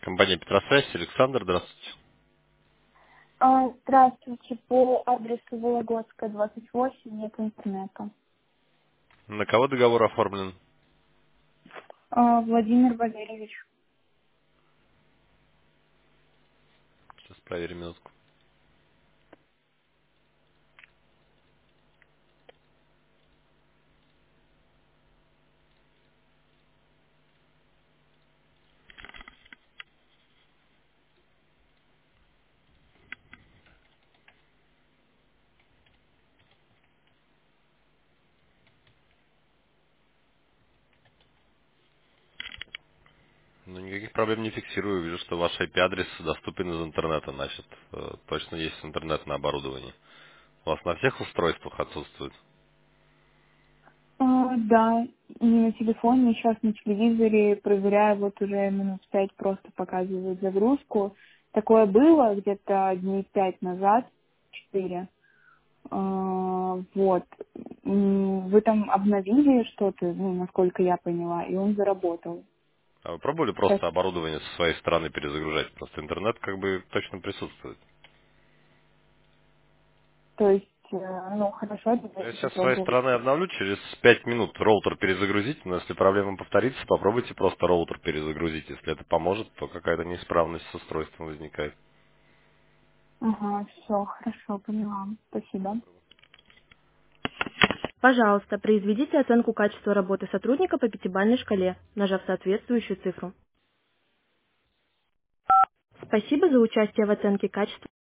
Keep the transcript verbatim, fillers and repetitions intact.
Компания Петросвязь, Александр, здравствуйте. А, Здравствуйте. По адресу Вологодская, двадцать восемь, нет интернета. На кого договор оформлен? А, Владимир Валерьевич. Сейчас проверим минутку. Ну, никаких проблем не фиксирую. Вижу, что ваш ай пи-адрес доступен из интернета. Значит, э, точно есть интернет на оборудовании. У вас на всех устройствах отсутствует? А, да, и на телефоне, сейчас на телевизоре проверяю, вот уже минут пять просто показывает загрузку. Такое было где-то дней пять назад, четыре. А, вот. М, Вы там обновили что-то, ну, насколько я поняла, и он заработал. А вы пробовали Сейчас, просто оборудование со своей стороны перезагружать? Просто интернет как бы точно присутствует. то есть, э, ну, хорошо, Я давайте сейчас с своей попробовать. стороны обновлю, через пять минут роутер перезагрузить, но если проблема повторится, попробуйте просто роутер перезагрузить. Если это поможет, то какая-то неисправность с устройством возникает. Ага, все, хорошо, поняла. Спасибо. Пожалуйста, произведите оценку качества работы сотрудника по пятибалльной шкале, нажав соответствующую цифру. Спасибо за участие в оценке качества.